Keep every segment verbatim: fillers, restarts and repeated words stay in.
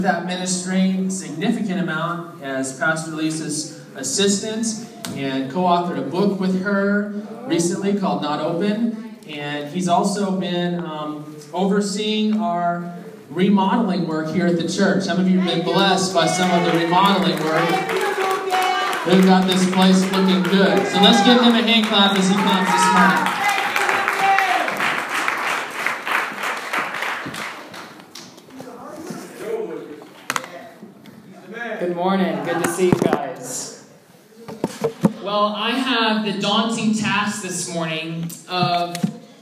That ministry significant amount as Pastor Lisa's assistant and co-authored a book with her recently called Not Open, and he's also been um, overseeing our remodeling work here at the church. Some of you have been blessed by some of the remodeling work. We've got this place looking good. So let's give him a hand clap as he comes this morning. Good morning. Good to see you guys. Well, I have the daunting task this morning of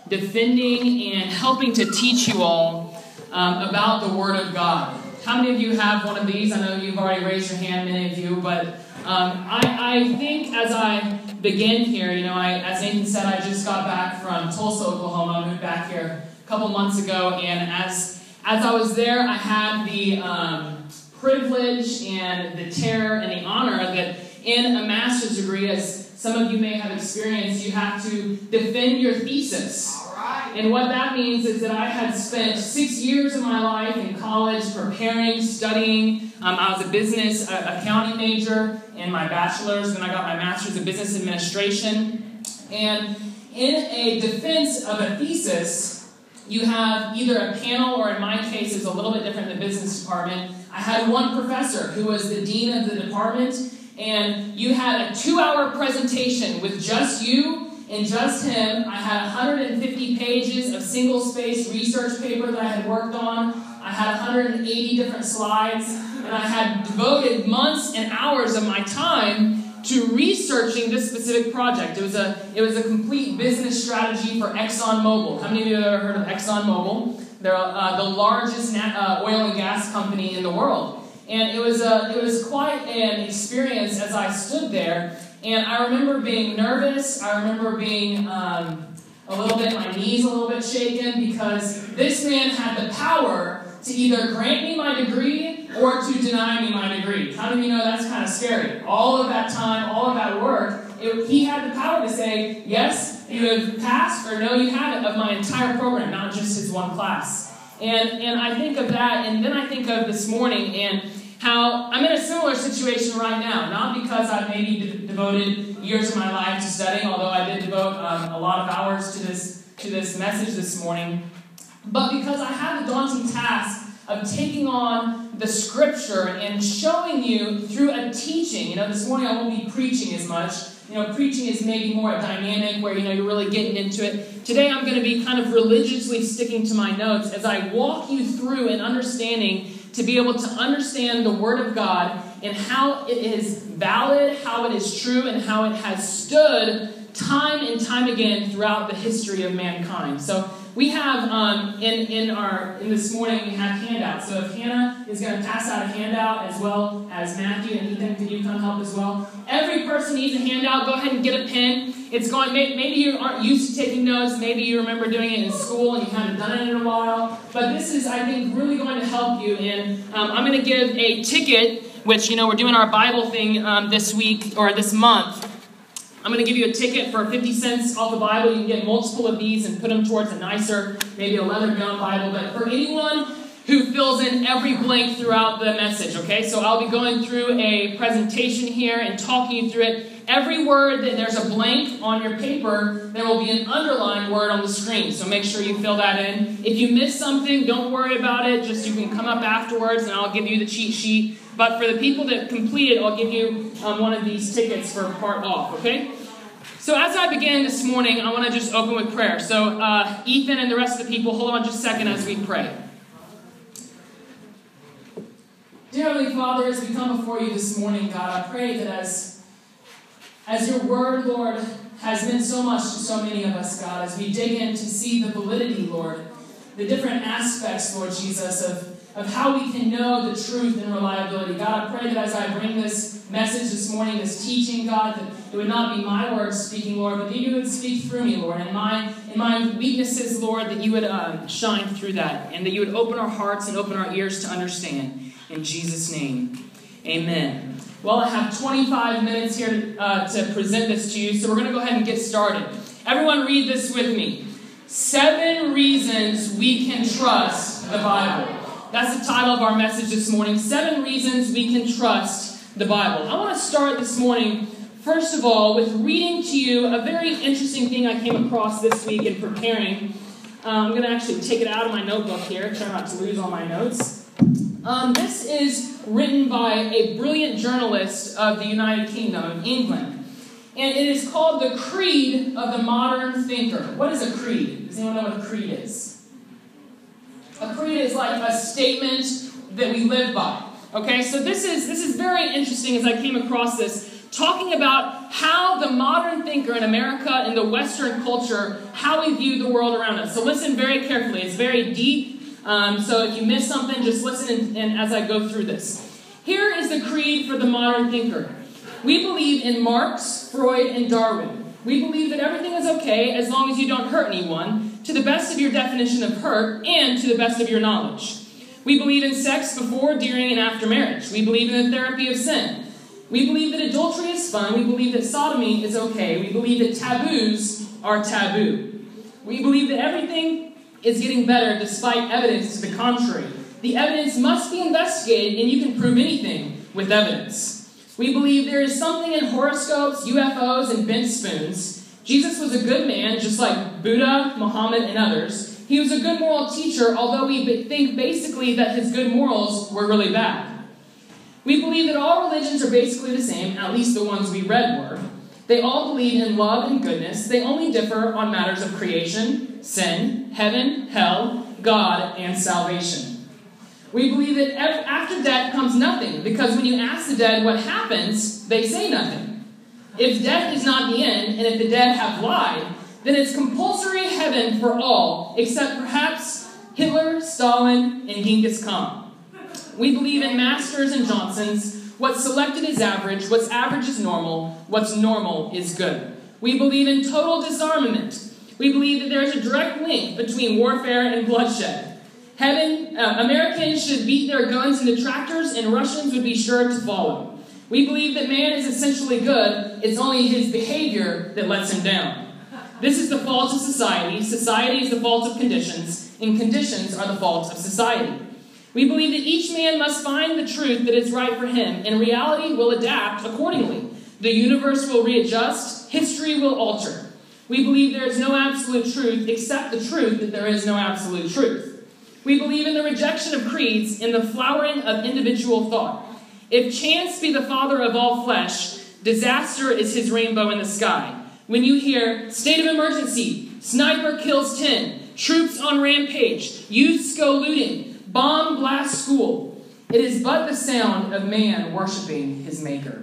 defending and helping to teach you all um, about the Word of God. How many of you have one of these? I know you've already raised your hand, many of you, but um, I, I think as I begin here, you know, I, as Nathan said, I just got back from Tulsa, Oklahoma. I moved back here a couple months ago, and as as I was there, I had the Um, privilege and the terror and the honor that in a master's degree, as some of you may have experienced, you have to defend your thesis. All right. And what that means is that I had spent six years of my life in college preparing, studying. Um, I was a business uh, accounting major in my bachelor's, then I got my master's in business administration. And in a defense of a thesis, you have either a panel, or in my case, it's a little bit different in the business department. I had one professor who was the dean of the department, and you had a two-hour presentation with just you and just him. I had one hundred fifty pages of single-spaced research paper that I had worked on. I had one hundred eighty different slides, and I had devoted months and hours of my time to researching this specific project. It was a it was a complete business strategy for ExxonMobil. How many of you have ever heard of ExxonMobil? They're uh, the largest nat- uh, oil and gas company in the world. And it was a, it was quite an experience as I stood there. And I remember being nervous. I remember being um, a little bit, my knees a little bit shaken, because this man had the power to either grant me my degree or to deny me my degree. How many of you know that's kind of scary? All of that time, all of that work, it, he had the power to say, yes, you have passed, or no, you haven't, of my entire program, not just his one class. And and I think of that, and then I think of this morning and how I'm in a similar situation right now, not because I've maybe de- devoted years of my life to studying, although I did devote um, a lot of hours to this to this message this morning, but because I have the daunting task of taking on the Scripture and showing you through a teaching. You know, this morning I won't be preaching as much. You know, preaching is maybe more a dynamic where, you know, you're really getting into it. Today I'm going to be kind of religiously sticking to my notes as I walk you through an understanding to be able to understand the Word of God and how it is valid, how it is true, and how it has stood time and time again throughout the history of mankind. So we have um, in in our in this morning we have handouts. So if Hannah is going to pass out a handout, as well as Matthew and Ethan, can you come help as well? Every person needs a handout. Go ahead and get a pen. It's going. Maybe you aren't used to taking notes. Maybe you remember doing it in school and you haven't done it in a while. But this is, I think, really going to help you. And um, I'm going to give a ticket, which, you know, we're doing our Bible thing um, this week or this month. I'm going to give you a ticket for fifty cents off the Bible. You can get multiple of these and put them towards a nicer, maybe a leather-bound Bible. But for anyone who fills in every blank throughout the message, okay? So I'll be going through a presentation here and talking you through it. Every word that there's a blank on your paper, there will be an underlined word on the screen. So make sure you fill that in. If you miss something, don't worry about it. Just you can come up afterwards and I'll give you the cheat sheet. But for the people that complete it, I'll give you um, one of these tickets for part off, okay? So as I begin this morning, I want to just open with prayer. So uh, Ethan and the rest of the people, hold on just a second as we pray. Dear Heavenly Father, as we come before you this morning, God, I pray that as, as your word, Lord, has meant so much to so many of us, God, as we dig in to see the validity, Lord, the different aspects, Lord Jesus, of of how we can know the truth and reliability. God, I pray that as I bring this message this morning, this teaching, God, that it would not be my words speaking, Lord, but that you would speak through me, Lord, and my in my weaknesses, Lord, that you would uh, shine through that, and that you would open our hearts and open our ears to understand. In Jesus' name, amen. Well, I have twenty-five minutes here uh, to present this to you, so we're going to go ahead and get started. Everyone read this with me. Seven reasons we can trust the Bible. That's the title of our message this morning, Seven Reasons We Can Trust the Bible. I want to start this morning, first of all, with reading to you a very interesting thing I came across this week in preparing. Uh, I'm going to actually take it out of my notebook here, try not to lose all my notes. Um, this is written by a brilliant journalist of the United Kingdom, of England. And it is called The Creed of the Modern Thinker. What is a creed? Does anyone know what a creed is? A creed is like a statement that we live by. Okay, so this is this is very interesting as I came across this, talking about how the modern thinker in America and the Western culture, how we view the world around us. So listen very carefully. It's very deep. Um, so if you miss something, just listen and, and as I go through this. Here is the creed for the modern thinker. We believe in Marx, Freud, and Darwin. We believe that everything is okay as long as you don't hurt anyone, to the best of your definition of hurt, and to the best of your knowledge. We believe in sex before, during, and after marriage. We believe in the therapy of sin. We believe that adultery is fun. We believe that sodomy is okay. We believe that taboos are taboo. We believe that everything is getting better despite evidence to the contrary. The evidence must be investigated, and you can prove anything with evidence. We believe there is something in horoscopes, U F Os, and bent spoons. Jesus was a good man, just like Buddha, Muhammad, and others. He was a good moral teacher, although we think basically that his good morals were really bad. We believe that all religions are basically the same, at least the ones we read were. They all believe in love and goodness. They only differ on matters of creation, sin, heaven, hell, God, and salvation. We believe that after death comes nothing, because when you ask the dead what happens, they say nothing. If death is not the end, and if the dead have lied, then it's compulsory heaven for all, except perhaps Hitler, Stalin, and Genghis Khan. We believe in Masters and Johnsons. What's selected is average, what's average is normal, what's normal is good. We believe in total disarmament. We believe that there is a direct link between warfare and bloodshed. Heaven, uh, Americans should beat their guns into tractors, and Russians would be sure to follow. We believe that man is essentially good. It's only his behavior that lets him down. This is the fault of society. Society is the fault of conditions, and conditions are the fault of society. We believe that each man must find the truth that is right for him, and reality will adapt accordingly. The universe will readjust. History will alter. We believe there is no absolute truth except the truth that there is no absolute truth. We believe in the rejection of creeds and the flowering of individual thought. If chance be the father of all flesh, disaster is his rainbow in the sky. When you hear, state of emergency, sniper kills ten, troops on rampage, youths go looting, bomb blast school, it is but the sound of man worshiping his maker.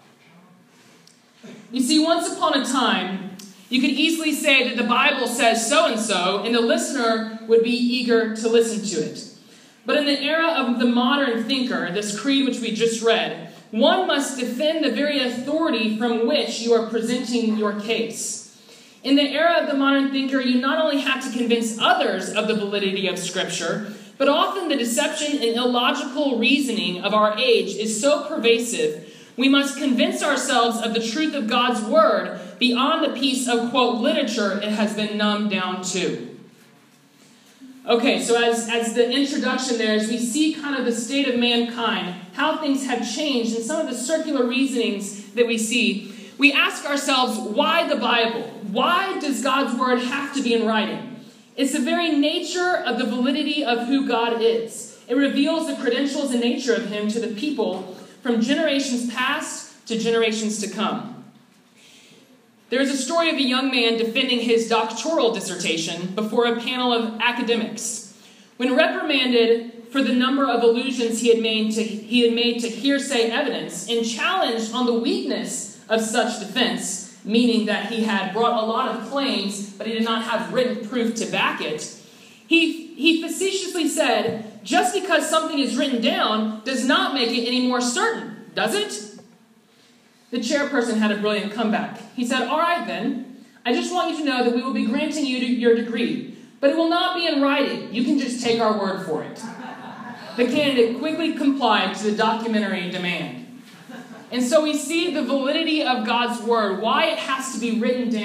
You see, once upon a time, you could easily say that the Bible says so-and-so, and the listener would be eager to listen to it. But in the era of the modern thinker, this creed which we just read, one must defend the very authority from which you are presenting your case. In the era of the modern thinker, you not only have to convince others of the validity of Scripture, but often the deception and illogical reasoning of our age is so pervasive, we must convince ourselves of the truth of God's Word beyond the piece of, quote, literature it has been numbed down to. Okay, so as, as the introduction there, as we see kind of the state of mankind, how things have changed, and some of the circular reasonings that we see, we ask ourselves, why the Bible? Why does God's Word have to be in writing? It's the very nature of the validity of who God is. It reveals the credentials and nature of Him to the people from generations past to generations to come. There is a story of a young man defending his doctoral dissertation before a panel of academics. When reprimanded for the number of allusions he had made to, he had made to hearsay evidence and challenged on the weakness of such defense, meaning that he had brought a lot of claims, but he did not have written proof to back it, he, he facetiously said, just because something is written down does not make it any more certain, does it? The chairperson had a brilliant comeback. He said, all right then, I just want you to know that we will be granting you your degree, but it will not be in writing. You can just take our word for it. The candidate quickly complied to the documentary demand. And so we see the validity of God's Word, why it has to be written down,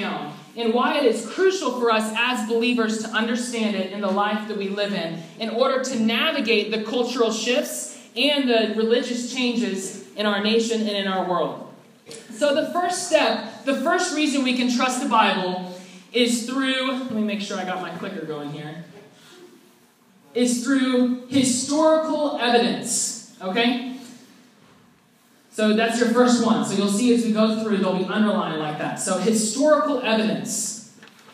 and why it is crucial for us as believers to understand it in the life that we live in, in order to navigate the cultural shifts and the religious changes in our nation and in our world. So the first step, the first reason we can trust the Bible is through, let me make sure I got my clicker going here, is through historical evidence, okay? So that's your first one. So you'll see as we go through, they'll be underlined like that. So historical evidence.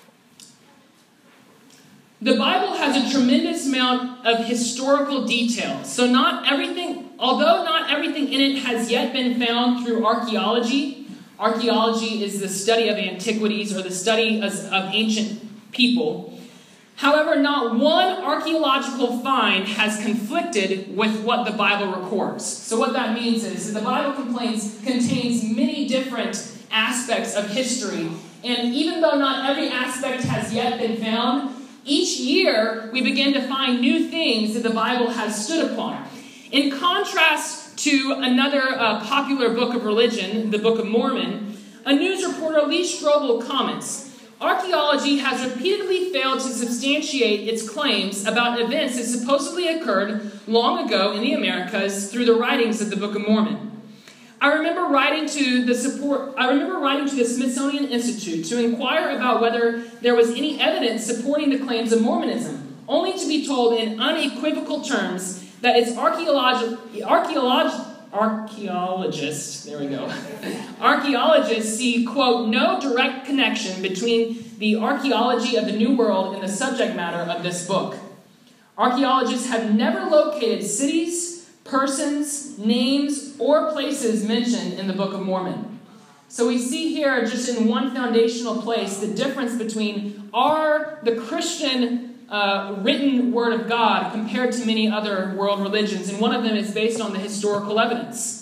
The Bible has a tremendous amount of historical detail. So not everything, although not everything in it has yet been found through archaeology. Archaeology is the study of antiquities or the study of, of ancient people. However, not one archaeological find has conflicted with what the Bible records. So what that means is that the Bible contains, contains many different aspects of history. And even though not every aspect has yet been found, each year we begin to find new things that the Bible has stood upon. In contrast to another uh, popular book of religion, the Book of Mormon, a news reporter, Lee Strobel, comments, archaeology has repeatedly failed to substantiate its claims about events that supposedly occurred long ago in the Americas through the writings of the Book of Mormon. I remember writing to the support. I remember writing to the Smithsonian Institute to inquire about whether there was any evidence supporting the claims of Mormonism, only to be told in unequivocal terms that its archaeologi- archaeologi- archaeologists, there we go, archaeologists see, quote, no direct connection between the archaeology of the New World and the subject matter of this book. Archaeologists have never located cities, persons, names, or places mentioned in the Book of Mormon. So we see here, just in one foundational place, the difference between our, the Christian Uh, written Word of God compared to many other world religions, and one of them is based on the historical evidence.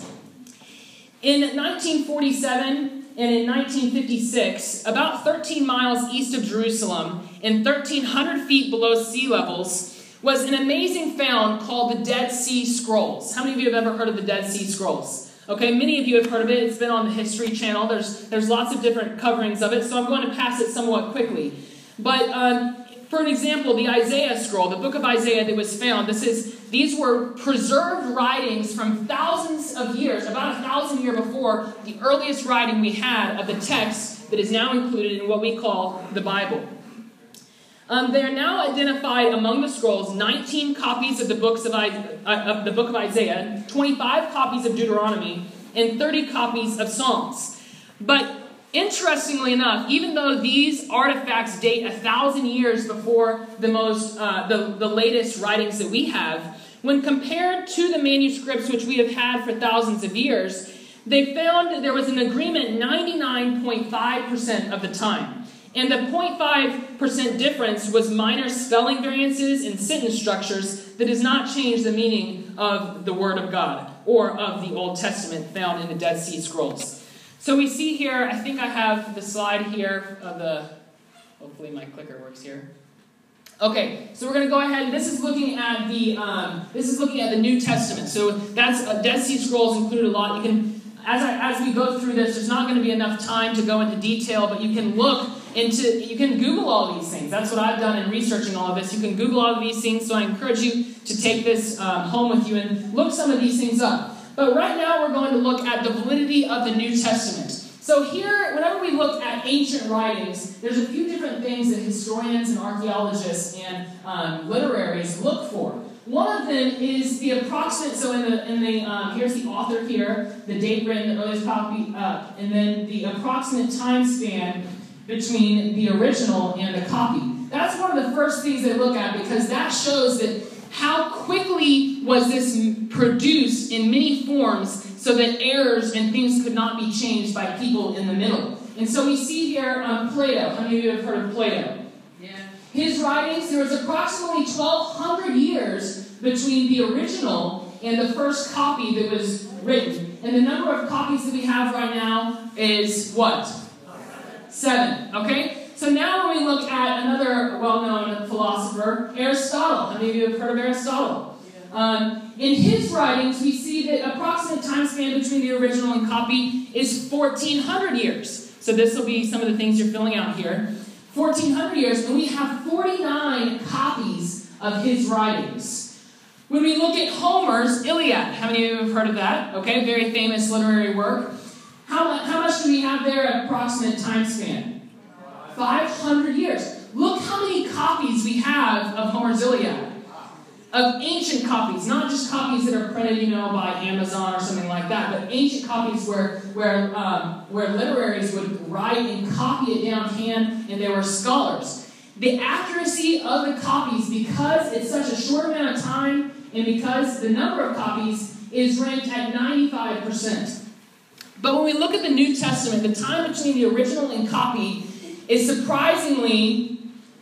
In nineteen forty-seven and in nineteen fifty-six, about thirteen miles east of Jerusalem and thirteen hundred feet below sea levels, was an amazing found called the Dead Sea Scrolls. How many of you have ever heard of the Dead Sea Scrolls? Okay, many of you have heard of it. It's been on the History Channel. There's, there's lots of different coverings of it, so I'm going to pass it somewhat quickly. But um, for an example, the Isaiah scroll, the book of Isaiah that was found, this is these were preserved writings from thousands of years, about a thousand years before the earliest writing we had of the text that is now included in what we call the Bible. Um, they are now identified among the scrolls nineteen copies of the books of, I, uh, of the book of Isaiah, twenty-five copies of Deuteronomy, and thirty copies of Psalms. But interestingly enough, even though these artifacts date a thousand years before the most, uh, the, the latest writings that we have, when compared to the manuscripts which we have had for thousands of years, they found that there was an agreement ninety-nine point five percent of the time. And the zero point five percent difference was minor spelling variances and sentence structures that does not change the meaning of the Word of God or of the Old Testament found in the Dead Sea Scrolls. So we see here, I think I have the slide here of the, hopefully my clicker works here. Okay, so we're going to go ahead, and this is looking at the, um, this is looking at the New Testament. So that's, uh, Dead Sea Scrolls included a lot. You can, as I, as we go through this, there's not going to be enough time to go into detail, but you can look into, you can Google all these things. That's what I've done in researching all of this. You can Google all of these things, so I encourage you to take this um, home with you and look some of these things up. But right now we're going to look at the validity of the New Testament. So here, whenever we look at ancient writings, there's a few different things that historians and archaeologists and um, literaries look for. One of them is the approximate, so in the, in the um, here's the author here, the date written, the earliest copy, uh, and then the approximate time span between the original and the copy. That's one of the first things they look at, because that shows that how quickly was this produced in many forms so that errors and things could not be changed by people in the middle. And so we see here um, Plato. How many of you have heard of Plato? Yeah. His writings, there was approximately twelve hundred years between the original and the first copy that was written. And the number of copies that we have right now is what? Seven. Okay? So now when we look at another well-known philosopher, Aristotle. How many of you have heard of Aristotle? Yeah. Um, in his writings, we see that approximate time span between the original and copy is fourteen hundred years. So this will be some of the things you're filling out here. fourteen hundred years, and we have forty-nine copies of his writings. When we look at Homer's Iliad, how many of you have heard of that? Okay, very famous literary work. How much, how much do we have there, approximate time span? five hundred years. Look how many copies we have of Homer's Iliad. Of ancient copies, not just copies that are printed, you know, by Amazon or something like that, but ancient copies where where um, where literaries would write and copy it down hand, and they were scholars. The accuracy of the copies, because it's such a short amount of time, and because the number of copies is ranked at ninety-five percent. But when we look at the New Testament, the time between the original and copy is surprisingly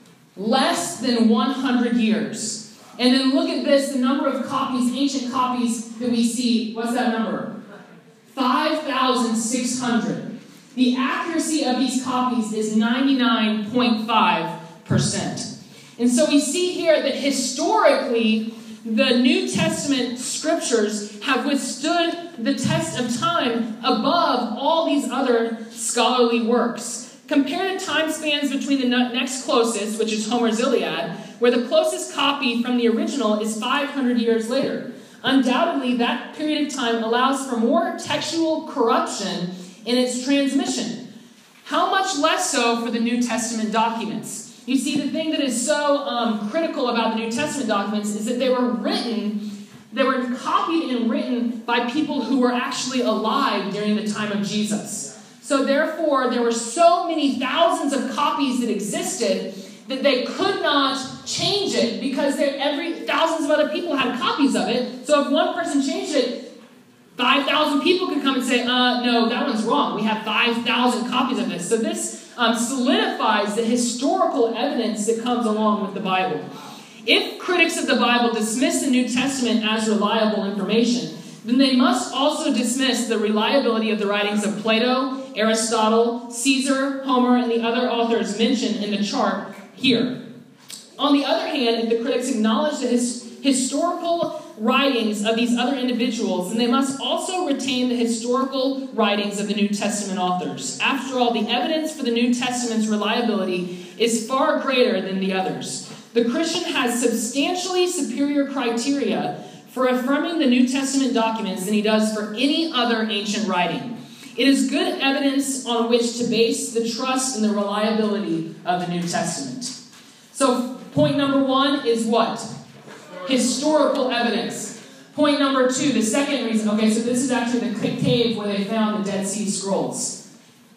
less than one hundred years. And then look at this, the number of copies, ancient copies that we see. What's that number? five thousand six hundred. The accuracy of these copies is ninety-nine point five percent. And so we see here that historically, the New Testament scriptures have withstood the test of time above all these other scholarly works. Compare the time spans between the next closest, which is Homer's Iliad, where the closest copy from the original is five hundred years later. Undoubtedly, that period of time allows for more textual corruption in its transmission. How much less so for the New Testament documents? You see, the thing that is so um, critical about the New Testament documents is that they were written, they were copied and written by people who were actually alive during the time of Jesus. So therefore, there were so many thousands of copies that existed that they could not change it because every thousands of other people had copies of it. So if one person changed it, five thousand people could come and say, uh, no, that one's wrong. We have five thousand copies of this. So this um, solidifies the historical evidence that comes along with the Bible. If critics of the Bible dismiss the New Testament as reliable information, then they must also dismiss the reliability of the writings of Plato, Aristotle, Caesar, Homer, and the other authors mentioned in the chart here. On the other hand, if the critics acknowledge the his, historical writings of these other individuals, then they must also retain the historical writings of the New Testament authors. After all, the evidence for the New Testament's reliability is far greater than the others. The Christian has substantially superior criteria for affirming the New Testament documents than he does for any other ancient writing. It is good evidence on which to base the trust and the reliability of the New Testament. So point number one is what? Historical evidence. Point number two, the second reason. Okay, so this is actually the cave where they found the Dead Sea Scrolls.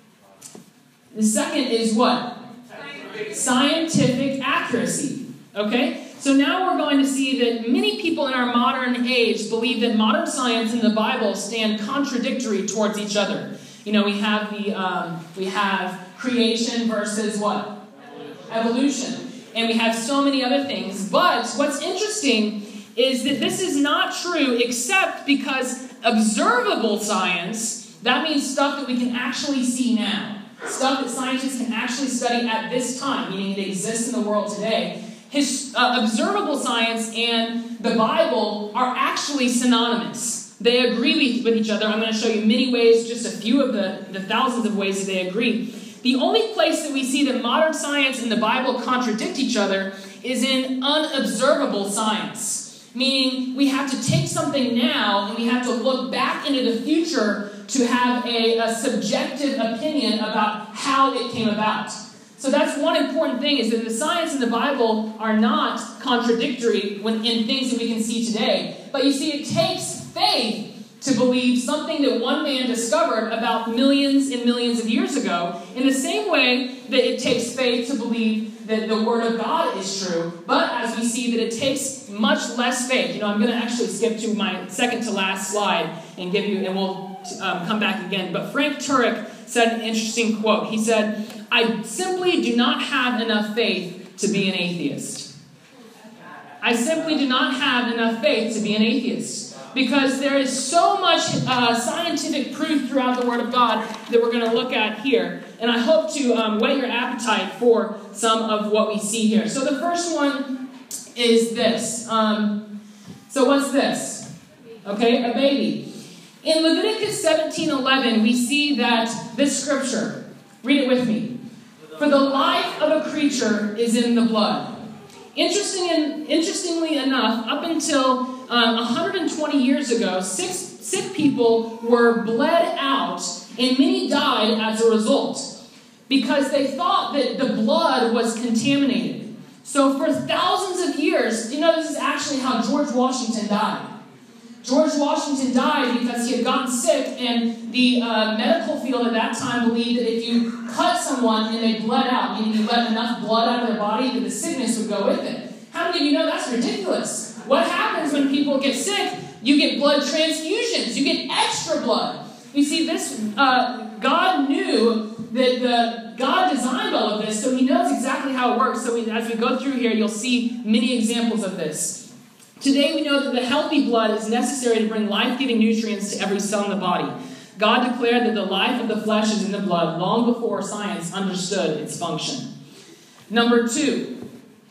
The second is what? Scientific accuracy. Okay? So now we're going to see that many people in our modern age believe that modern science and the Bible stand contradictory towards each other. You know, we have the um, we have creation versus what? Evolution. And we have so many other things. But what's interesting is that this is not true except because observable science, that means stuff that we can actually see now. Stuff that scientists can actually study at this time, meaning it exists in the world today. His, uh, observable science and the Bible are actually synonymous. They agree with each other. I'm going to show you many ways, just a few of the, the thousands of ways that they agree. The only place that we see that modern science and the Bible contradict each other is in unobservable science. Meaning we have to take something now and we have to look back into the future to have a, a subjective opinion about how it came about. So that's one important thing, is that the science and the Bible are not contradictory when, in things that we can see today. But you see, it takes faith to believe something that one man discovered about millions and millions of years ago, in the same way that it takes faith to believe that the Word of God is true. But as we see that it takes much less faith. You know, I'm going to actually skip to my second to last slide and give you, and we'll um, come back again. But Frank Turek said an interesting quote. He said, "I simply do not have enough faith to be an atheist. I simply do not have enough faith to be an atheist." Because there is so much uh, scientific proof throughout the Word of God that we're going to look at here. And I hope to um, whet your appetite for some of what we see here. So the first one is this. Um, so what's this? Okay, a baby. In Leviticus seventeen eleven, we see that this scripture, Read it with me. For the life of a creature is in the blood. Interesting and, interestingly enough, up until um, one hundred twenty years ago, six, sick people were bled out, and many died as a result, because they thought that the blood was contaminated. So for thousands of years, you know, this is actually how George Washington died. George Washington died because he had gotten sick, and the uh, medical field at that time believed that if you cut someone and they bled out, meaning you let enough blood out of their body, that the sickness would go with it. How many of you know that's ridiculous? What happens when people get sick? You get blood transfusions. You get extra blood. You see, this uh, God knew that the God designed all of this, so he knows exactly how it works. So we, as we go through here, you'll see many examples of this. Today we know that the healthy blood is necessary to bring life-giving nutrients to every cell in the body. God declared that the life of the flesh is in the blood long before science understood its function. Number two,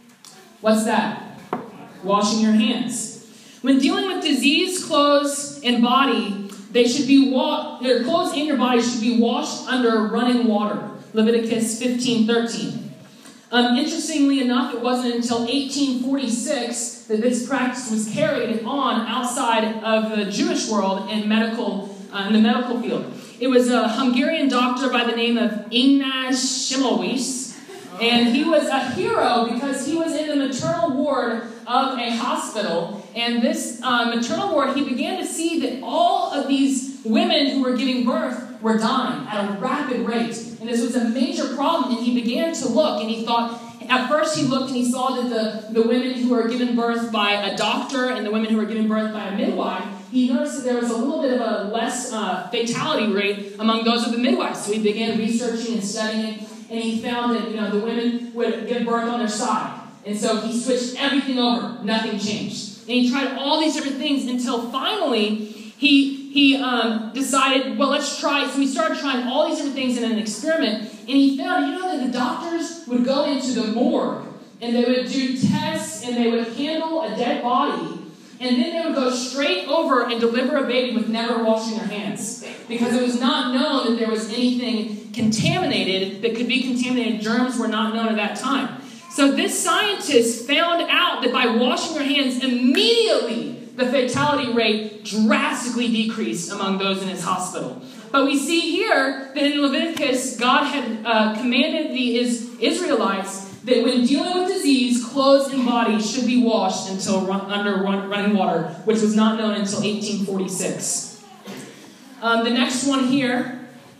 what's that? Washing your hands. When dealing with disease, clothes, and body, they should be wa- your clothes and your body should be washed under running water. Leviticus fifteen thirteen. Um, interestingly enough, it wasn't until eighteen forty-six that this practice was carried on outside of the Jewish world in medical uh, in the medical field. It was a Hungarian doctor by the name of Ignaz Semmelweis, and he was a hero because he was in the maternal ward of a hospital. And this uh, maternal ward, he began to see that all of these women who were giving birth were dying at a rapid rate. And this was a major problem, and he began to look, and he thought, at first he looked and he saw that the, the women who were given birth by a doctor and the women who were given birth by a midwife, he noticed that there was a little bit of a less uh, fatality rate among those of the midwives. So he began researching and studying it, and he found that, you know, the women would give birth on their side. And so he switched everything over. Nothing changed. And he tried all these different things until finally he he um, decided, well, let's try. So he started trying all these different things in an experiment. And he found, you know, that the doctors would go into the morgue and they would do tests and they would handle a dead body. And then they would go straight over and deliver a baby with never washing their hands. Because it was not known that there was anything contaminated that could be contaminated. Germs were not known at that time. So this scientist found out that by washing your hands immediately, the fatality rate drastically decreased among those in his hospital. But we see here that in Leviticus, God had uh, commanded the is- Israelites that when dealing with disease, clothes and body should be washed until run- under run- running water, which was not known until eighteen forty-six. Um, the next one here.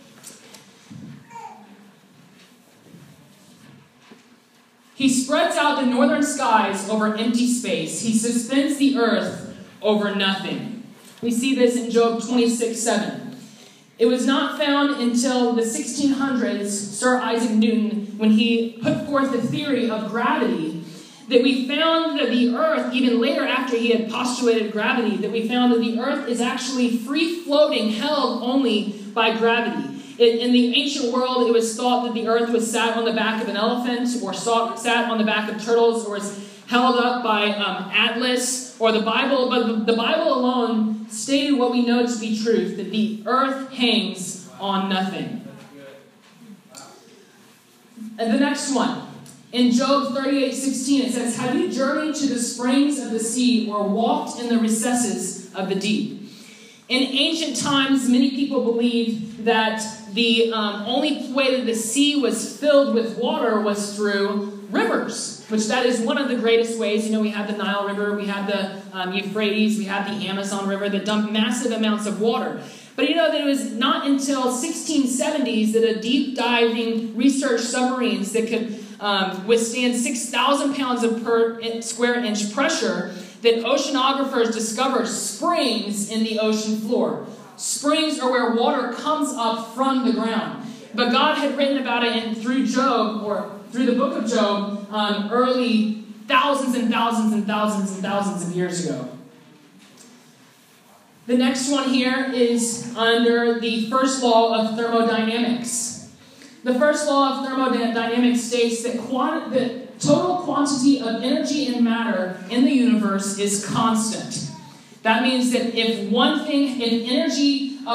He spreads out the northern skies over empty space. He suspends the earth over nothing. We see this in Job twenty-six seven. It was not found until the sixteen hundreds, Sir Isaac Newton, when he put forth the theory of gravity, that we found that the earth, even later after he had postulated gravity, that we found that the earth is actually free-floating, held only by gravity. In, in the ancient world, it was thought that the earth was sat on the back of an elephant, or saw, sat on the back of turtles, or was held up by um, Atlas, or the Bible. But the, the Bible alone stated what we know to be truth, that the earth hangs on nothing. And the next one. In Job thirty-eight sixteen, it says, "Have you journeyed to the springs of the sea, or walked in the recesses of the deep?" In ancient times, many people believed that the um, only way that the sea was filled with water was through rivers, which that is one of the greatest ways. You know, we have the Nile River, we have the um, Euphrates, we have the Amazon River that dump massive amounts of water. But you know that it was not until sixteen seventies that a deep diving research submarines that could um, withstand six thousand pounds of per square inch pressure, that oceanographers discovered springs in the ocean floor. Springs are where water comes up from the ground. But God had written about it in, through Job, or through the book of Job, um, early thousands and thousands and thousands and thousands of years ago. The next one here is under the first law of thermodynamics. The first law of thermodynamics states that quant- the total quantity of energy and matter in the universe is constant. That means that if one thing, if energy of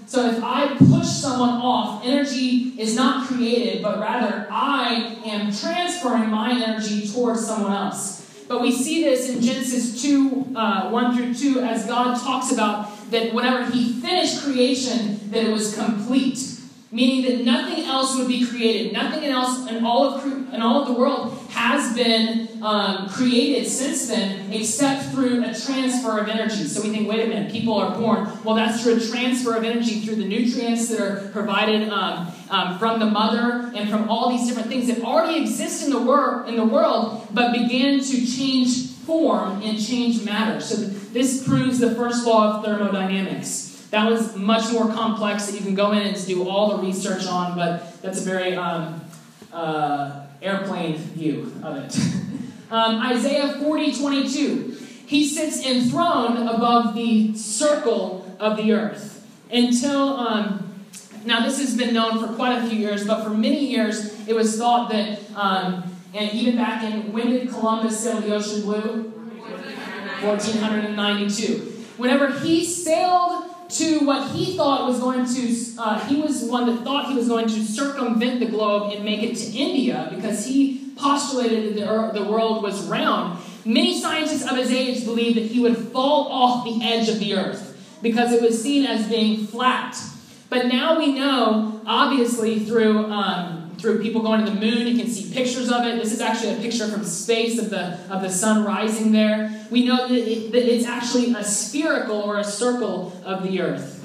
so if I push someone off, energy is not created, but rather I am transferring my energy towards someone else. But we see this in Genesis two, uh, one through two, as God talks about that whenever he finished creation, that it was complete. Meaning that nothing else would be created. Nothing else in all of, in all of the world has been um, created since then, except through a transfer of energy. So we think, wait a minute, people are born. Well, that's through a transfer of energy, through the nutrients that are provided um, um, from the mother, and from all these different things that already exist in the, wor- in the world, but began to change form and change matter. So this proves the first law of thermodynamics. That was much more complex that you can go in and do all the research on, but that's a very um, uh, airplane view of it. um, Isaiah forty twenty-two. He sits enthroned above the circle of the earth. Until, um, now this has been known for quite a few years, but for many years it was thought that, um, and even back in, when did Columbus sail the ocean blue? fourteen ninety-two. Whenever he sailed to what he thought was going to, uh, he was one that thought he was going to circumvent the globe and make it to India because he postulated that the, the world was round. Many scientists of his age believed that he would fall off the edge of the earth because it was seen as being flat. But now we know, obviously, through um, through people going to the moon, you can see pictures of it. This is actually a picture from space of the of the sun rising there. We know that, it, that it's actually a spherical or a circle of the earth.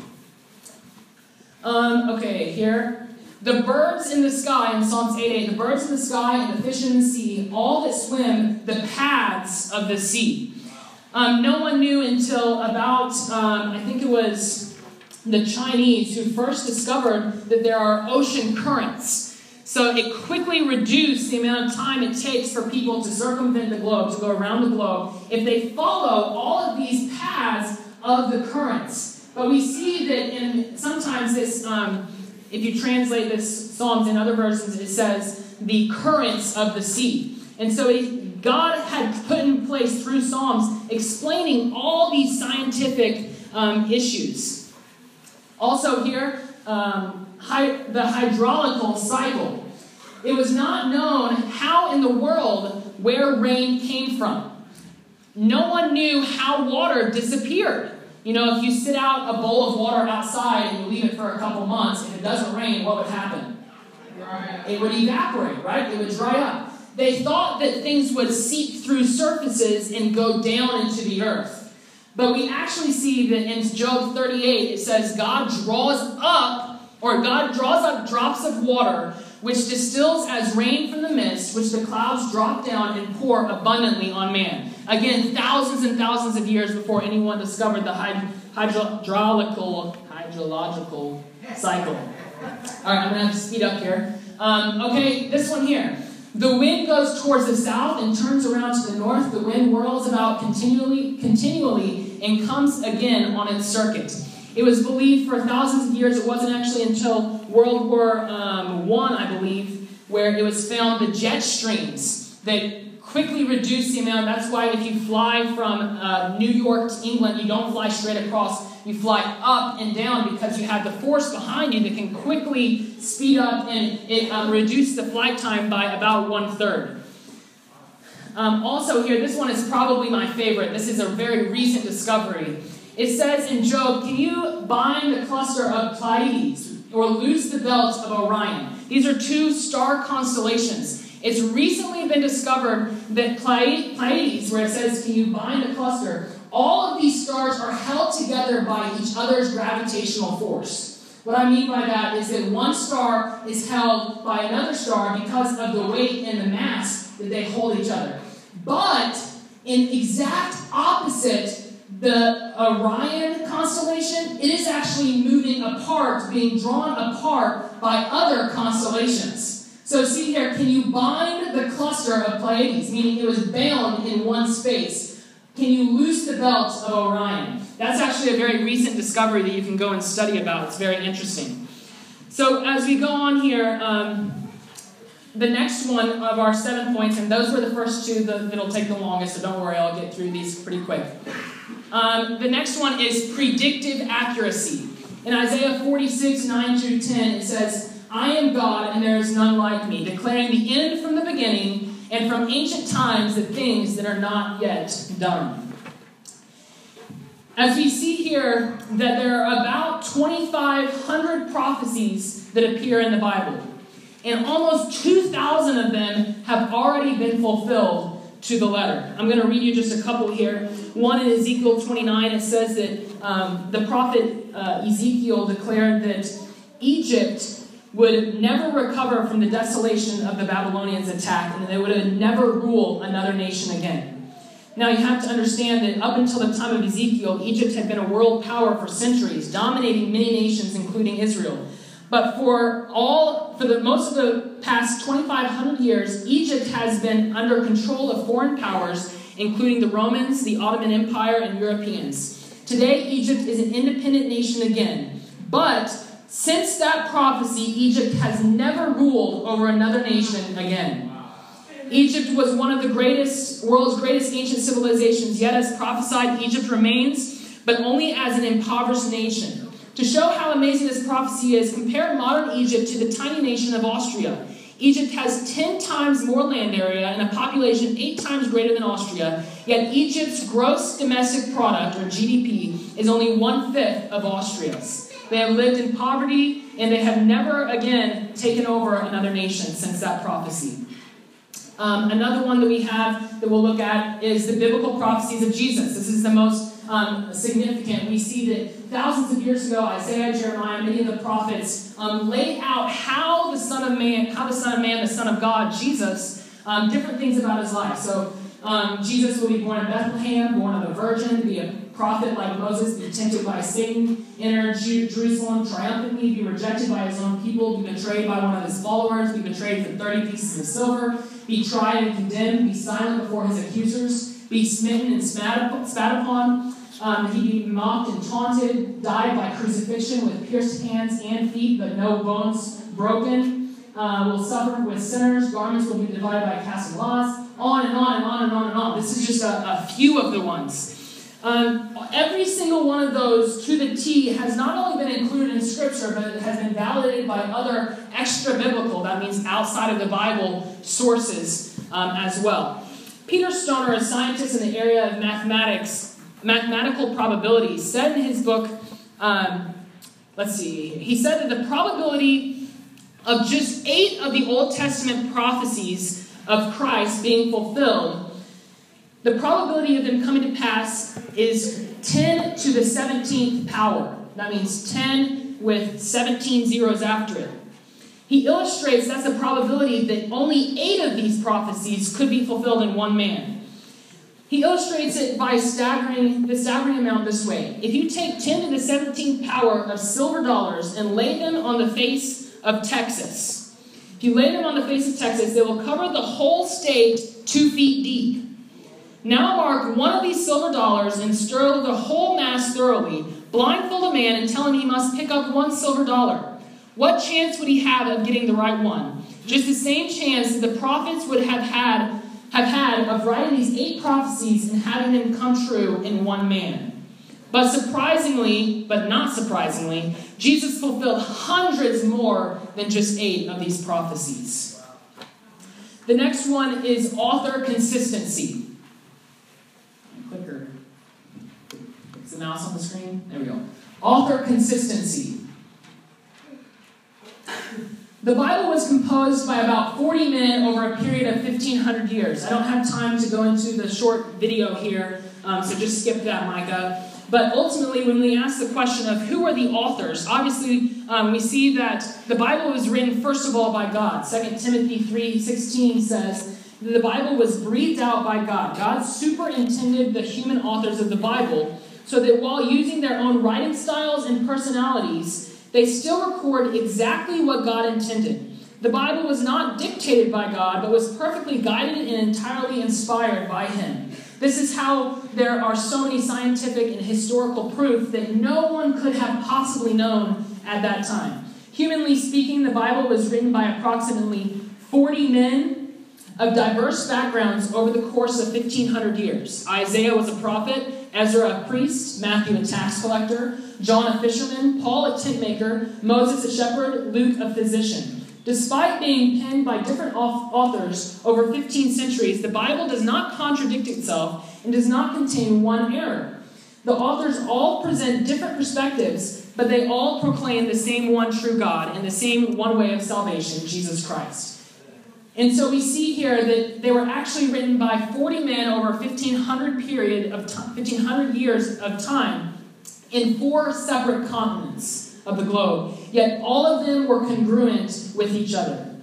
Um, okay, here. The birds in the sky, in Psalms eight eight, the birds in the sky and the fish in the sea, all that swim the paths of the sea. Um, no one knew until about, um, I think it was the Chinese who first discovered that there are ocean currents. So it quickly reduced the amount of time it takes for people to circumvent the globe, to go around the globe, if they follow all of these paths of the currents. But we see that in sometimes this, um, if you translate this Psalms in other versions, it says the currents of the sea. And so it, God had put in place through Psalms explaining all these scientific um, issues. Also here, um, hy- the hydraulical cycle. It was not known how in the world where rain came from. No one knew how water disappeared. You know, if you sit out a bowl of water outside and you leave it for a couple months, if it doesn't rain, what would happen? Right. It would evaporate, right? It would dry up. They thought that things would seep through surfaces and go down into the earth. But we actually see that in Job thirty-eight, it says God draws up, or God draws up drops of water, which distills as rain from the mist, which the clouds drop down and pour abundantly on man. Again, thousands and thousands of years before anyone discovered the hyd- hydrological, hydrological cycle. All right, I'm going to have to speed up here. Um, okay, this one here. The wind goes towards the south and turns around to the north. The wind whirls about continually, continually and comes again on its circuit. It was believed for thousands of years. It wasn't actually until World War um, One, I believe, where it was found the jet streams that quickly reduced the amount. That's why if you fly from uh, New York to England, you don't fly straight across. You fly up and down because you have the force behind you that can quickly speed up and it um, reduce the flight time by about one-third. Um, also here, this one is probably my favorite. This is a very recent discovery. It says in Job, can you bind the cluster of Pleiades or loose the belt of Orion? These are two star constellations. It's recently been discovered that Pleiades, where it says, can you bind the cluster, all of these stars are held together by each other's gravitational force. What I mean by that is that one star is held by another star because of the weight and the mass that they hold each other. But in exact opposite, the Orion constellation, it is actually moving apart, being drawn apart by other constellations. So see here, can you bind the cluster of Pleiades, meaning it was bound in one space? Can you loose the belt of Orion? That's actually a very recent discovery that you can go and study about. It's very interesting. So as we go on here, um, the next one of our seven points, and those were the first two that, that'll take the longest, so don't worry, I'll get through these pretty quick. Um, the next one is predictive accuracy. In Isaiah forty-six, nine through ten, it says, I am God and there is none like me, declaring the end from the beginning and from ancient times the things that are not yet done. As we see here that there are about twenty-five hundred prophecies that appear in the Bible, and almost two thousand of them have already been fulfilled to the letter. I'm going to read you just a couple here. One in Ezekiel twenty-nine, it says that um, the prophet uh, Ezekiel declared that Egypt would never recover from the desolation of the Babylonians' attack, and they would never rule another nation again. Now you have to understand that up until the time of Ezekiel, Egypt had been a world power for centuries, dominating many nations, including Israel. But for all, for the most of the past twenty-five hundred years, Egypt has been under control of foreign powers, including the Romans, the Ottoman Empire, and Europeans. Today, Egypt is an independent nation again. But since that prophecy, Egypt has never ruled over another nation again. Egypt was one of the greatest, world's greatest ancient civilizations. Yet, as prophesied, Egypt remains, but only as an impoverished nation. To show how amazing this prophecy is, compare modern Egypt to the tiny nation of Austria. Egypt has ten times more land area and a population eight times greater than Austria, yet Egypt's gross domestic product, or G D P, is only one-fifth of Austria's. They have lived in poverty, and they have never again taken over another nation since that prophecy. Um, another one that we have that we'll look at is the biblical prophecies of Jesus. This is the most um, significant. We see that thousands of years ago, Isaiah, Jeremiah, many of the prophets um, laid out how the Son of Man, how the Son of Man, the Son of God, Jesus, um, different things about his life. So um, Jesus will be born in Bethlehem, born of a virgin, be a prophet like Moses, be tempted by Satan, enter Jerusalem triumphantly, be rejected by his own people, be betrayed by one of his followers, be betrayed for thirty pieces of silver, be tried and condemned, be silent before his accusers, be smitten and spat, spat upon, um, he be mocked and taunted, died by crucifixion with pierced hands and feet, but no bones broken, uh, will suffer with sinners, garments will be divided by casting lots, on and on and on and on and on. This is just a, a few of the ones. Um, every single one of those, to the T, has not only been included in Scripture, but it has been validated by other extra-biblical, that means outside of the Bible, sources um, as well. Peter Stoner, a scientist in the area of mathematics, mathematical probabilities, said in his book, um, let's see, he said that the probability of just eight of the Old Testament prophecies of Christ being fulfilled, the probability of them coming to pass is ten to the seventeenth power. That means ten with seventeen zeros after it. He illustrates that's the probability that only eight of these prophecies could be fulfilled in one man. He illustrates it by staggering the staggering amount this way. If you take ten to the seventeenth power of silver dollars and lay them on the face of Texas, if you lay them on the face of Texas, they will cover the whole state two feet deep. Now mark one of these silver dollars and stir the whole mass thoroughly. Blindfold a man and tell him he must pick up one silver dollar. What chance would he have of getting the right one? Just the same chance that the prophets would have had, have had of writing these eight prophecies and having them come true in one man. But surprisingly, but not surprisingly, Jesus fulfilled hundreds more than just eight of these prophecies. The next one is author consistency. Clicker. Is the mouse on the screen? There we go. Author consistency. The Bible was composed by about forty men over a period of fifteen hundred years. I don't have time to go into the short video here, um, so just skip that, Micah. But ultimately, when we ask the question of who are the authors, obviously um, we see that the Bible was written first of all by God. Second Timothy three sixteen says, the Bible was breathed out by God. God superintended the human authors of the Bible so that while using their own writing styles and personalities, they still record exactly what God intended. The Bible was not dictated by God, but was perfectly guided and entirely inspired by Him. This is how there are so many scientific and historical proof that no one could have possibly known at that time. Humanly speaking, the Bible was written by approximately forty men of diverse backgrounds over the course of fifteen hundred years. Isaiah was a prophet, Ezra a priest, Matthew a tax collector, John a fisherman, Paul a tent maker, Moses a shepherd, Luke a physician. Despite being penned by different authors over fifteen centuries, the Bible does not contradict itself and does not contain one error. The authors all present different perspectives, but they all proclaim the same one true God and the same one way of salvation, Jesus Christ. And so we see here that they were actually written by forty men over a fifteen hundred period of time, fifteen hundred years of time in four separate continents of the globe. Yet all of them were congruent with each other.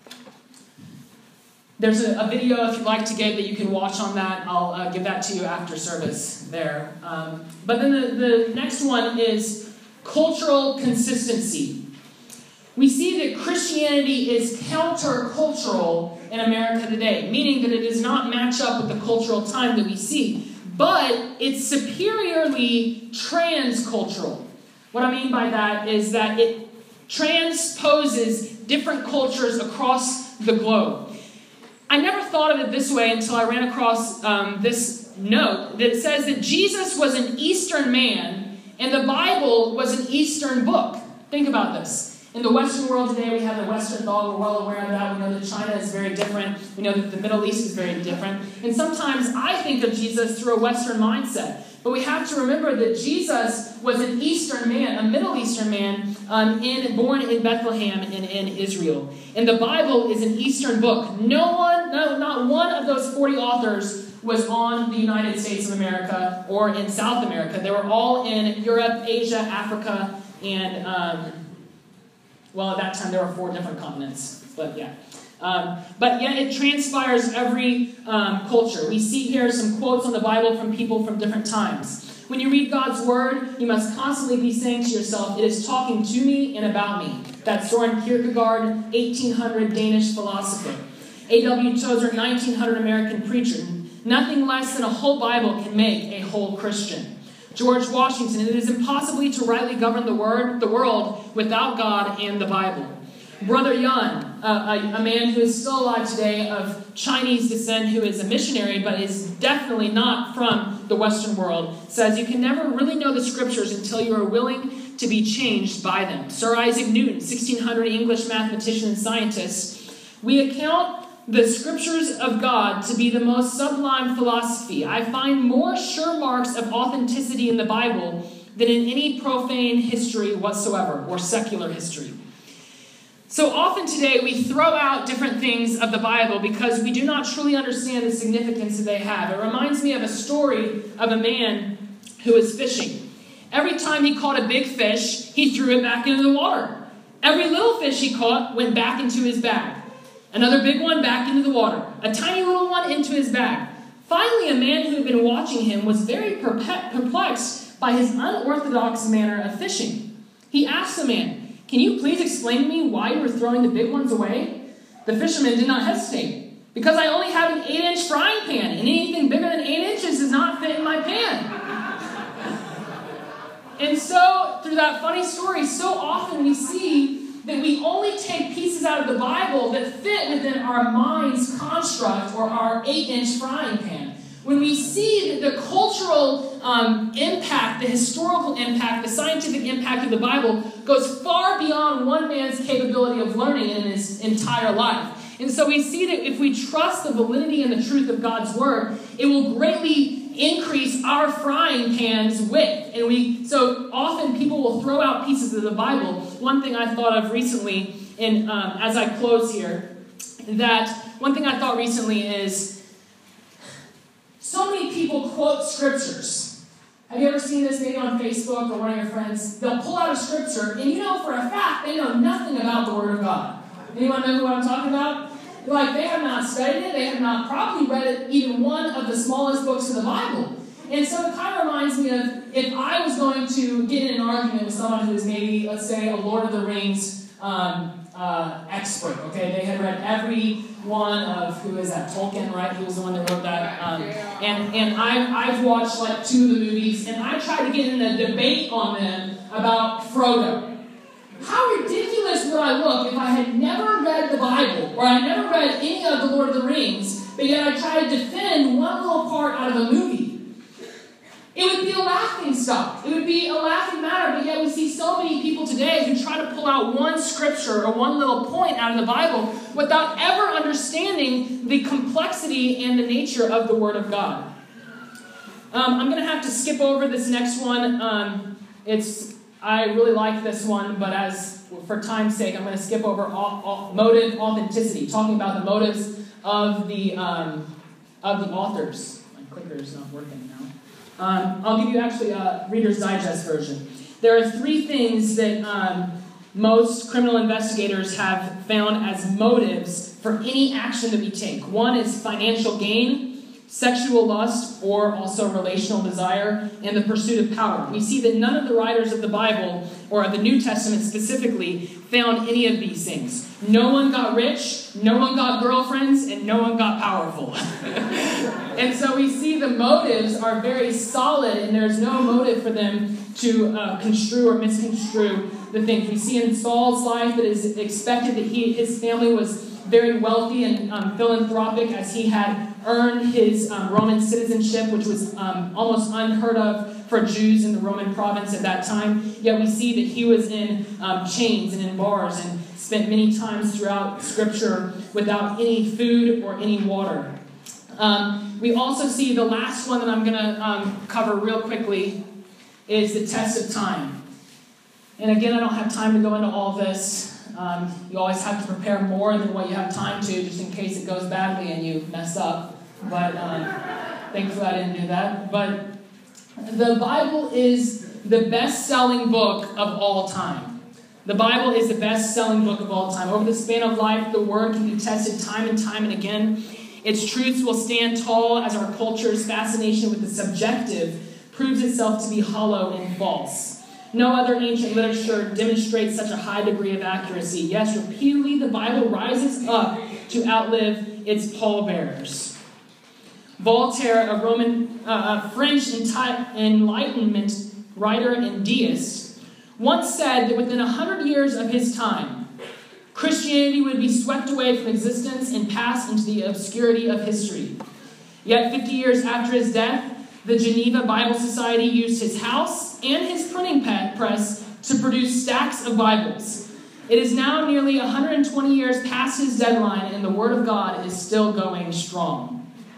There's a, a video, if you'd like to get, that you can watch on that. I'll uh, give that to you after service there. Um, but then the, the next one is cultural consistency. We see that Christianity is countercultural in America today, meaning that it does not match up with the cultural time that we see, but it's superiorly transcultural. What I mean by that is that it transposes different cultures across the globe. I never thought of it this way until I ran across um, this note that says that Jesus was an Eastern man and the Bible was an Eastern book. Think about this. In the Western world today, we have the Western thought. We're well aware of that. We know that China is very different. We know that the Middle East is very different. And sometimes I think of Jesus through a Western mindset. But we have to remember that Jesus was an Eastern man, a Middle Eastern man, um, in, born in Bethlehem and in Israel. And the Bible is an Eastern book. No one, no, not one of those forty authors was on the United States of America or in South America. They were all in Europe, Asia, Africa, and... Um, Well, at that time, there were four different continents. But yeah. Um, but yet it transpires every um, culture. We see here some quotes on the Bible from people from different times. When you read God's Word, you must constantly be saying to yourself, it is talking to me and about me. That's Soren Kierkegaard, eighteen hundred Danish philosopher. A W Tozer, nineteen hundred American preacher. Nothing less than a whole Bible can make a whole Christian. George Washington, it is impossible to rightly govern the, word, the world without God and the Bible. Brother Yun, uh, a, a man who is still alive today of Chinese descent, who is a missionary but is definitely not from the Western world, says you can never really know the scriptures until you are willing to be changed by them. Sir Isaac Newton, sixteen hundred English mathematician and scientist, we account the scriptures of God to be the most sublime philosophy. I find more sure marks of authenticity in the Bible than in any profane history whatsoever, or secular history. So often today we throw out different things of the Bible because we do not truly understand the significance that they have. It reminds me of a story of a man who was fishing. Every time he caught a big fish, he threw it back into the water. Every little fish he caught went back into his bag. Another big one back into the water. A tiny little one into his bag. Finally, a man who had been watching him was very perplexed by his unorthodox manner of fishing. He asked the man, can you please explain to me why you were throwing the big ones away? The fisherman did not hesitate. Because I only have an eight-inch frying pan, and anything bigger than eight inches does not fit in my pan. And so, through that funny story, so often we see that we only take pieces out of the Bible that fit within our mind's construct or our eight-inch frying pan. When we see that the cultural um, impact, the historical impact, the scientific impact of the Bible goes far beyond one man's capability of learning in his entire life. And so we see that if we trust the validity and the truth of God's Word, it will greatly increase our frying pan's width. And we so often people will throw out pieces of the Bible. One thing I thought of recently, and um, as I close here, that one thing I thought recently is so many people quote scriptures. Have you ever seen this maybe on Facebook or one of your friends? They'll pull out a scripture, and you know for a fact they know nothing about the Word of God. Anyone know what I'm talking about? Like, they have not studied it. They have not probably read it, even one of the smallest books of the Bible. And so it kind of reminds me of if I was going to get in an argument with someone who is maybe, let's say, a Lord of the Rings um, uh, expert. Okay, they had read every one of, who is that, Tolkien, right? He was the one that wrote that. Um, and and I, I've watched like two of the movies, and I tried to get in a debate on them about Frodo. How ridiculous would I look if I had never read the Bible, or I never read any of the Lord of the Rings, but yet I tried to defend one little part out of a movie? It would be a laughing stock. It would be a laughing matter, but yet we see so many people today who try to pull out one scripture or one little point out of the Bible without ever understanding the complexity and the nature of the Word of God. Um, I'm going to have to skip over this next one. Um, it's I really like this one, but as for time's sake, I'm going to skip over all, all, motive authenticity, talking about the motives of the um, of the authors. My clicker is not working now. Um, I'll give you actually a Reader's Digest version. There are three things that um, most criminal investigators have found as motives for any action that we take. One is financial gain, sexual lust, or also relational desire, and the pursuit of power. We see that none of the writers of the Bible, or of the New Testament specifically, found any of these things. No one got rich, no one got girlfriends, and no one got powerful. And so we see the motives are very solid, and there's no motive for them to uh, construe or misconstrue the things. We see in Saul's life that it is expected that he, his family was very wealthy and um, philanthropic, as he had earned his um, Roman citizenship, which was um, almost unheard of for Jews in the Roman province at that time. Yet we see that he was in um, chains and in bars and spent many times throughout Scripture without any food or any water. Um, we also see the last one that I'm going to um, cover real quickly is the test of time. And again, I don't have time to go into all this. Um, you always have to prepare more than what you have time to, just in case it goes badly and you mess up. But um, thankfully I didn't do that. But the Bible is the best-selling book of all time. The Bible is the best-selling book of all time. Over the span of life, the Word can be tested time and time and again. Its truths will stand tall as our culture's fascination with the subjective proves itself to be hollow and false. No other ancient literature demonstrates such a high degree of accuracy. Yes, repeatedly the Bible rises up to outlive its pallbearers. Voltaire, a Roman, uh, a French Enlightenment writer and deist, once said that within a hundred years of his time, Christianity would be swept away from existence and pass into the obscurity of history. Yet fifty years after his death, the Geneva Bible Society used his house and his printing press to produce stacks of Bibles. It is now nearly one hundred twenty years past his deadline, and the Word of God is still going strong.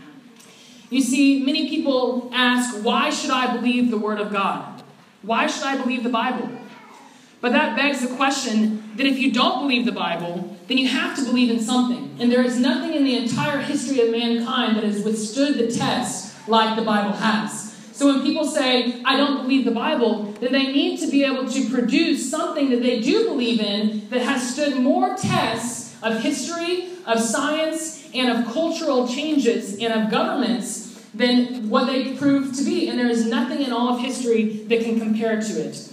You see, many people ask, why should I believe the Word of God? Why should I believe the Bible? But that begs the question that if you don't believe the Bible, then you have to believe in something. And there is nothing in the entire history of mankind that has withstood the test like the Bible has. So when people say, I don't believe the Bible, then they need to be able to produce something that they do believe in that has stood more tests of history, of science, and of cultural changes, and of governments than what they prove to be. And there is nothing in all of history that can compare to it.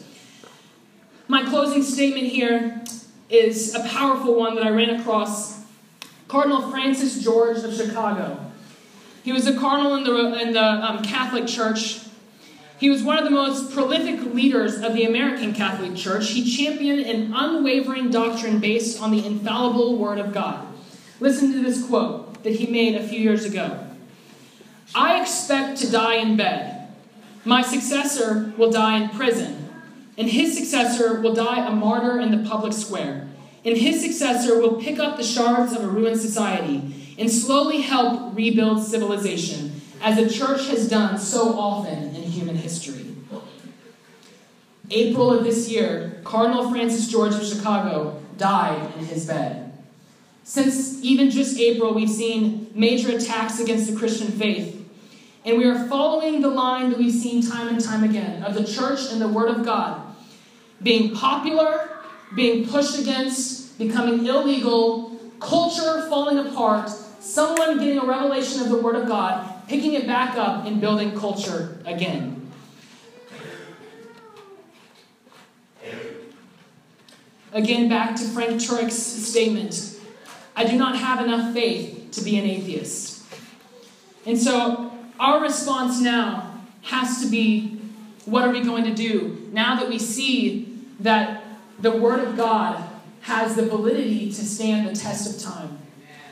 My closing statement here is a powerful one that I ran across. Cardinal Francis George of Chicago. He was a cardinal in the, in the um, Catholic Church. He was one of the most prolific leaders of the American Catholic Church. He championed an unwavering doctrine based on the infallible Word of God. Listen to this quote that he made a few years ago. I expect to die in bed. My successor will die in prison, and his successor will die a martyr in the public square. And his successor will pick up the shards of a ruined society and slowly help rebuild civilization, as the church has done so often in human history. April of this year, Cardinal Francis George of Chicago died in his bed. Since even just April, we've seen major attacks against the Christian faith. And we are following the line that we've seen time and time again of the church and the Word of God being popular, being pushed against, becoming illegal, culture falling apart, someone getting a revelation of the Word of God, picking it back up and building culture again. Again, back to Frank Turek's statement, I do not have enough faith to be an atheist. And so our response now has to be, what are we going to do now that we see that the Word of God has the validity to stand the test of time?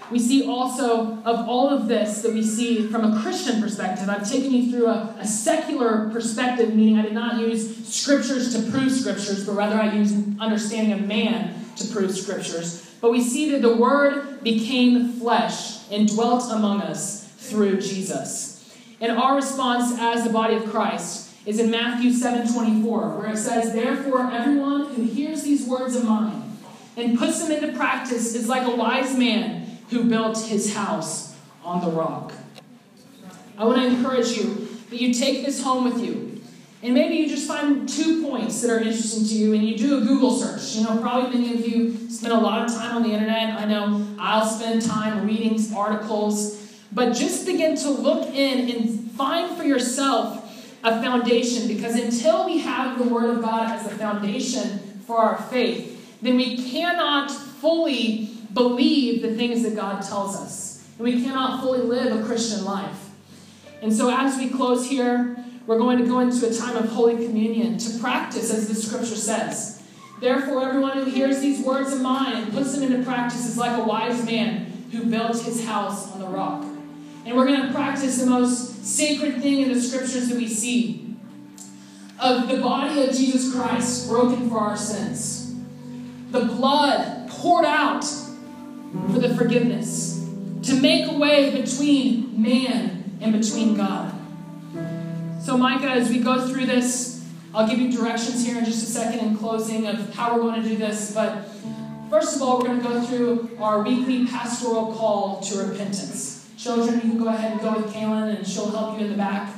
We see also of all of this that we see from a Christian perspective. I've taken you through a, a secular perspective, meaning I did not use scriptures to prove scriptures, but rather I used understanding of man to prove scriptures. But we see that the Word became flesh and dwelt among us through Jesus. And our response as the body of Christ is in Matthew seven twenty-four, where it says, "Therefore everyone who hears these words of mine and puts them into practice is like a wise man who built his house on the rock." I want to encourage you that you take this home with you. And maybe you just find two points that are interesting to you and you do a Google search. You know, probably many of you spend a lot of time on the internet. I know I'll spend time reading articles. But just begin to look in and find for yourself a foundation. Because until we have the Word of God as the foundation for our faith, then we cannot fully believe the things that God tells us. And we cannot fully live a Christian life. And so as we close here, we're going to go into a time of Holy Communion to practice as the Scripture says. "Therefore, everyone who hears these words of mine and puts them into practice is like a wise man who built his house on the rock." And we're going to practice the most sacred thing in the Scriptures that we see, of the body of Jesus Christ broken for our sins. The blood poured out for the forgiveness, to make a way between man and between God. So Micah, as we go through this, I'll give you directions here in just a second in closing of how we're going to do this. But first of all, we're going to go through our weekly pastoral call to repentance. Children, you can go ahead and go with Kaylin, and she'll help you in the back.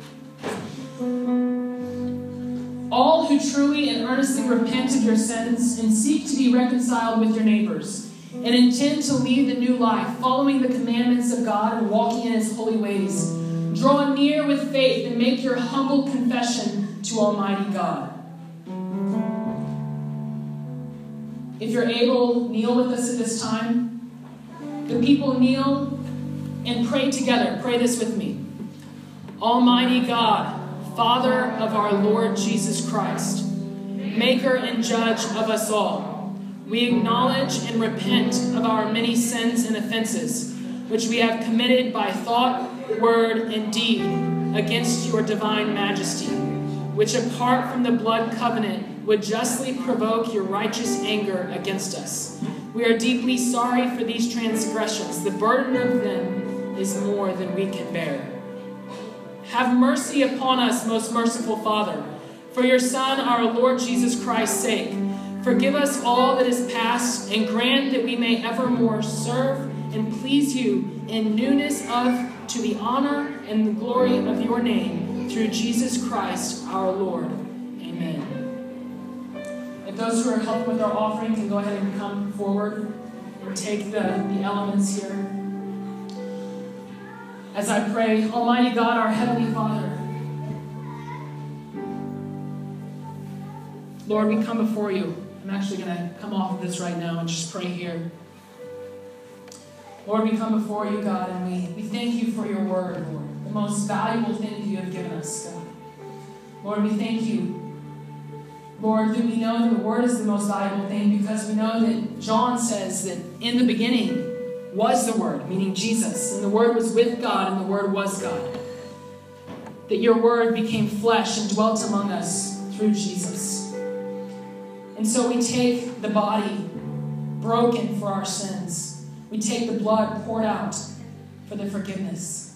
"All who truly and earnestly repent of your sins and seek to be reconciled with your neighbors, and intend to lead the new life, following the commandments of God and walking in His holy ways, draw near with faith and make your humble confession to Almighty God." If you're able, kneel with us at this time. The people kneel and pray together. Pray this with me. "Almighty God, Father of our Lord Jesus Christ, Maker and Judge of us all, we acknowledge and repent of our many sins and offenses, which we have committed by thought, word, and deed against your divine majesty, which apart from the blood covenant would justly provoke your righteous anger against us. We are deeply sorry for these transgressions. The burden of them is more than we can bear. Have mercy upon us, most merciful Father, for your Son, our Lord Jesus Christ's sake. Forgive us all that is past, and grant that we may evermore serve and please you in newness of, to the honor and the glory of your name, through Jesus Christ our Lord. Amen. If those who are helping with our offering can go ahead and come forward and take the, the elements here. As I pray, Almighty God, our Heavenly Father, Lord, we come before you. I'm actually going to come off of this right now and just pray here. Lord, we come before you, God, and we, we thank you for your word, Lord, the most valuable thing that you have given us, God. Lord, we thank you, Lord, that we know that the word is the most valuable thing because we know that John says that in the beginning was the Word, meaning Jesus, and the Word was with God, and the Word was God. That your Word became flesh and dwelt among us through Jesus. And so we take the body broken for our sins. We take the blood poured out for the forgiveness.